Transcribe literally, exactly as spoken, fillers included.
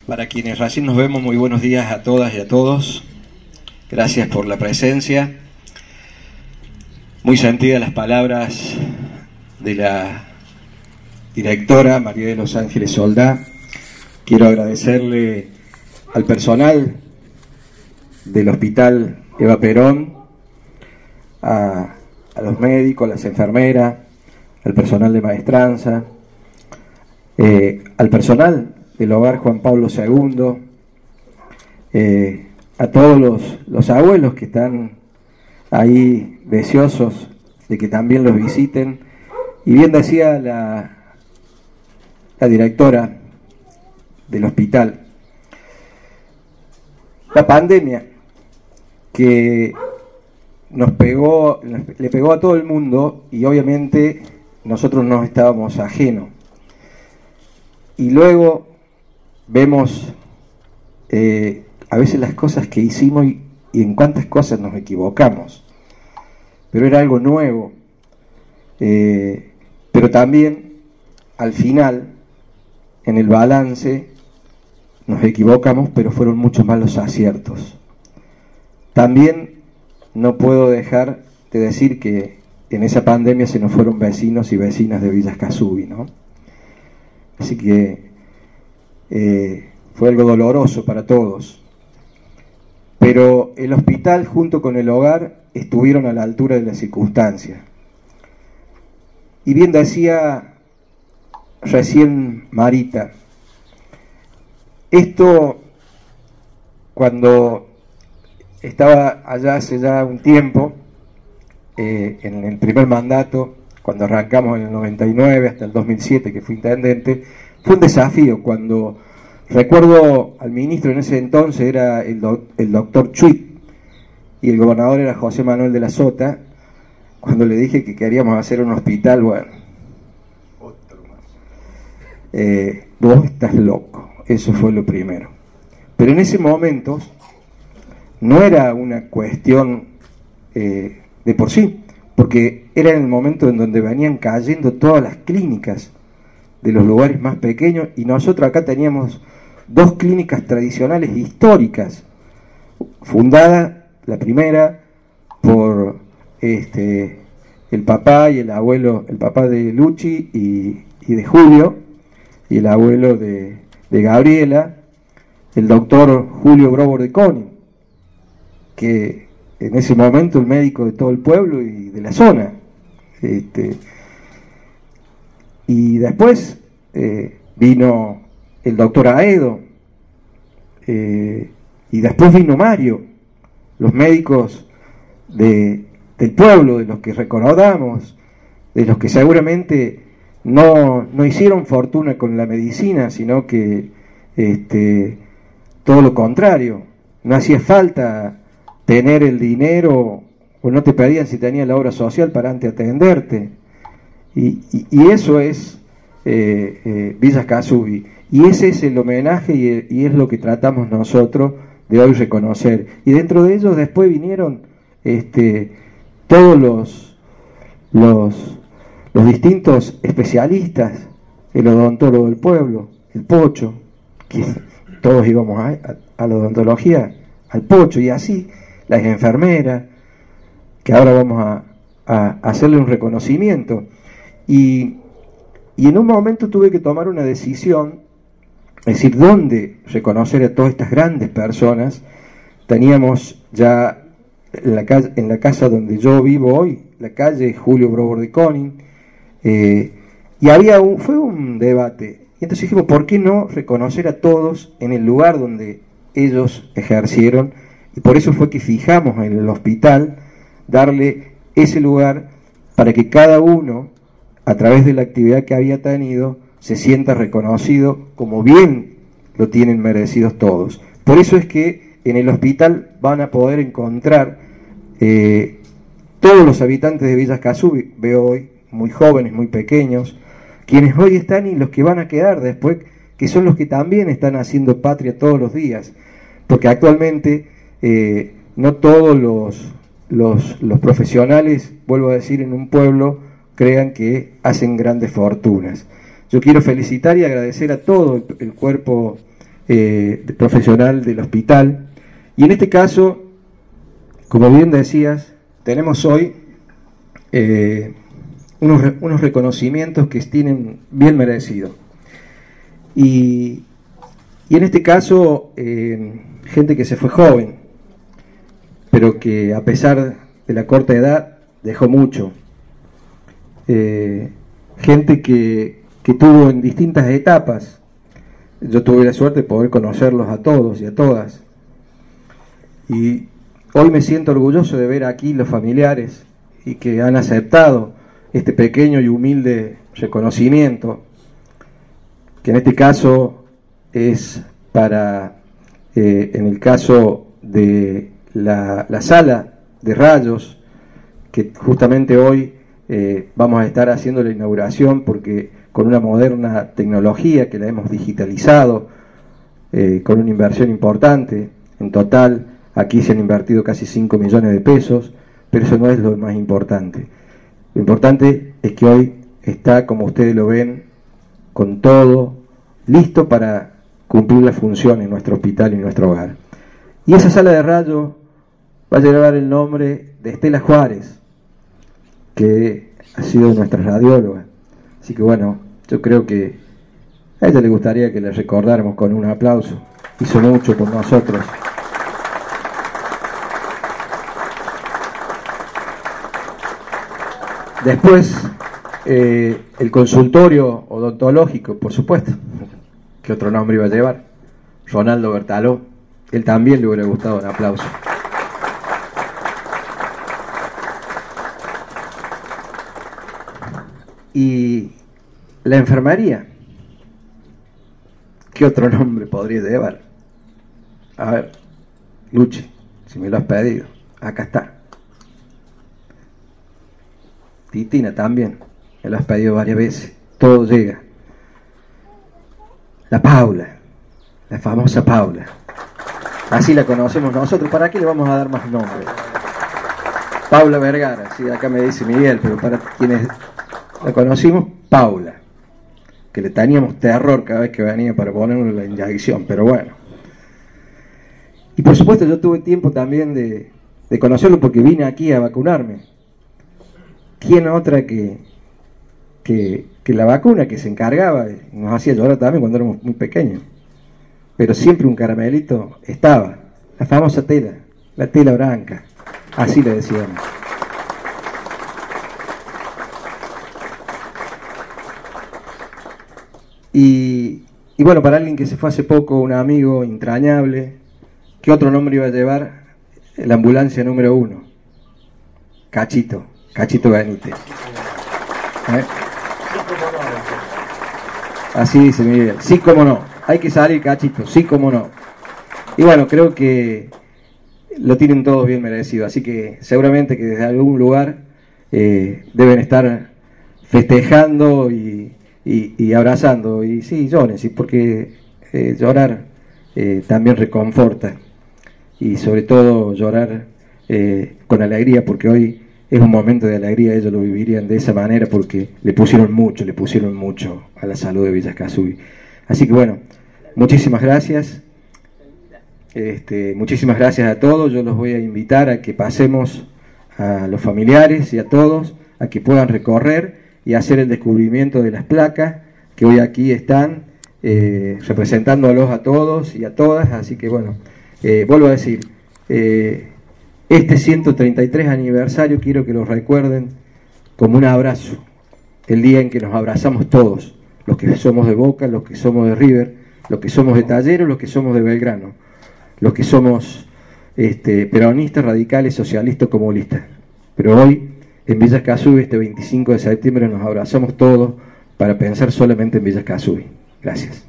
Para quienes recién nos vemos, muy buenos días a todas y a todos. Gracias por la presencia. Muy sentidas las palabras de la directora María de los Ángeles Soldá. Quiero agradecerle al personal del Hospital Eva Perón, a, a los médicos, a las enfermeras, al personal de maestranza, eh, al personal del Hogar Juan Pablo segundo, eh, a todos los, los abuelos que están ahí deseosos de que también los visiten. Y bien decía la, la directora del hospital, la pandemia que nos pegó, le pegó a todo el mundo, y obviamente nosotros no estábamos ajenos. Y luego vemos eh, a veces las cosas que hicimos y, y en cuántas cosas nos equivocamos. Pero era algo nuevo. Eh, pero también, al final, en el balance, nos equivocamos, pero fueron muchos más los aciertos. También no puedo dejar de decir que en esa pandemia se nos fueron vecinos y vecinas de Villa Escazú, ¿no? Así que eh, fue algo doloroso para todos. Pero el hospital junto con el hogar estuvieron a la altura de las circunstancias. Y bien decía recién Marita, esto cuando estaba allá hace ya un tiempo, eh, en el primer mandato, cuando arrancamos en el noventa y nueve hasta el dos mil siete que fui intendente, fue un desafío. Cuando recuerdo al ministro en ese entonces era el, do, el doctor Chuit y el gobernador era José Manuel de la Sota. Cuando le dije que queríamos hacer un hospital, bueno, otro más. Eh, vos estás loco, eso fue lo primero. Pero en ese momento no era una cuestión eh, de por sí, porque era en el momento en donde venían cayendo todas las clínicas de los lugares más pequeños, y nosotros acá teníamos dos clínicas tradicionales históricas, fundada la primera por este el papá y el abuelo, el papá de Luchi y, y de Julio, y el abuelo de, de Gabriela, el doctor Julio Brower de Koning, que en ese momento el médico de todo el pueblo y de la zona. Este, y después eh, vino el doctor Aedo, eh, y después vino Mario, los médicos de, del pueblo, de los que recordamos, de los que seguramente no, no hicieron fortuna con la medicina, sino que este, todo lo contrario, no hacía falta tener el dinero, o no te pedían si tenías la obra social para antes atenderte. Y, y, y eso es eh, eh, Villa Escazú, y, y ese es el homenaje, y, y es lo que tratamos nosotros de hoy reconocer. Y dentro de ellos después vinieron este, todos los, los, los distintos especialistas, el odontólogo del pueblo, el Pocho, que todos íbamos a, a, a la odontología, al Pocho, y así las enfermeras, que ahora vamos a, a hacerle un reconocimiento. Y, y en un momento tuve que tomar una decisión, es decir, dónde reconocer a todas estas grandes personas. Teníamos ya en la, calle, en la casa donde yo vivo hoy, la calle Julio Brower de Koning, eh, y había un, fue un debate. Y entonces dijimos, ¿por qué no reconocer a todos en el lugar donde ellos ejercieron? Y por eso fue que fijamos en el hospital darle ese lugar para que cada uno, a través de la actividad que había tenido, se sienta reconocido como bien lo tienen merecidos todos. Por eso es que en el hospital van a poder encontrar eh, todos los habitantes de Villa Escazú, veo hoy muy jóvenes, muy pequeños, quienes hoy están y los que van a quedar después, que son los que también están haciendo patria todos los días, porque actualmente eh, no todos los, los, los profesionales, vuelvo a decir, en un pueblo crean que hacen grandes fortunas. Yo quiero felicitar y agradecer a todo el, el cuerpo eh, profesional del hospital. Y en este caso, como bien decías, tenemos hoy eh, unos, unos reconocimientos que tienen bien merecido. Y, y en este caso, eh, gente que se fue joven, pero que a pesar de la corta edad dejó mucho. Eh, gente que, que tuvo en distintas etapas. Yo tuve la suerte de poder conocerlos a todos y a todas. Y hoy me siento orgulloso de ver aquí los familiares y que han aceptado este pequeño y humilde reconocimiento, que en este caso es para, eh, en el caso de la, la sala de rayos, que justamente hoy eh, vamos a estar haciendo la inauguración, porque con una moderna tecnología que la hemos digitalizado, eh, con una inversión importante. En total aquí se han invertido casi cinco millones de pesos, pero eso no es lo más importante. Lo importante es que hoy está, como ustedes lo ven, con todo listo para cumplir la función en nuestro hospital y en nuestro hogar. Y esa sala de rayos va a llevar el nombre de Estela Juárez, que ha sido nuestra radióloga. Así que bueno, yo creo que a ella le gustaría que le recordáramos con un aplauso. Hizo mucho por nosotros. Después, eh, el consultorio odontológico, por supuesto. ¿Qué otro nombre iba a llevar? Ronaldo Bertaló. Él también le hubiera gustado un aplauso. Y la enfermería, ¿qué otro nombre podría llevar? A ver, Luchi, si me lo has pedido, acá está. Titina también, me lo has pedido varias veces, todo llega. La Paula, la famosa Paula, así la conocemos nosotros. ¿Para qué le vamos a dar más nombre? Paula Vergara, sí, acá me dice Miguel, pero para quienes la conocimos, Paula, que le teníamos terror cada vez que venía para ponerle la inyección, pero bueno. Y por supuesto yo tuve tiempo también de, de conocerlo, porque vine aquí a vacunarme. ¿Quién otra que, que, que la vacuna, que se encargaba, nos hacía llorar también cuando éramos muy pequeños? Pero siempre un caramelito estaba, la famosa tela, la tela blanca, así le decíamos. Y, y bueno, para alguien que se fue hace poco, un amigo entrañable, ¿qué otro nombre iba a llevar? La ambulancia número uno, Cachito, Cachito Benítez. ¿Eh? Así dice Miguel, sí como no, hay que salir Cachito, sí como no. Y bueno, creo que lo tienen todos bien merecido, así que seguramente que desde algún lugar eh, deben estar festejando y Y, y abrazando, y sí, lloren, sí, porque eh, llorar eh, también reconforta, y sobre todo llorar eh, con alegría, porque hoy es un momento de alegría. Ellos lo vivirían de esa manera porque le pusieron mucho, le pusieron mucho a la salud de Villa Escazú. Así que bueno, muchísimas gracias, este, muchísimas gracias a todos. Yo los voy a invitar a que pasemos a los familiares y a todos, a que puedan recorrer y hacer el descubrimiento de las placas que hoy aquí están, eh, representándolos a todos y a todas. Así que bueno, eh, vuelvo a decir, eh, este ciento treinta y tres aniversario quiero que lo recuerden como un abrazo, el día en que nos abrazamos todos, los que somos de Boca, los que somos de River, los que somos de Talleres, los que somos de Belgrano, los que somos este, peronistas, radicales, socialistas, comunistas. Pero hoy en Villa Escazú, este veinticinco de septiembre, nos abrazamos todos para pensar solamente en Villa Escazú. Gracias.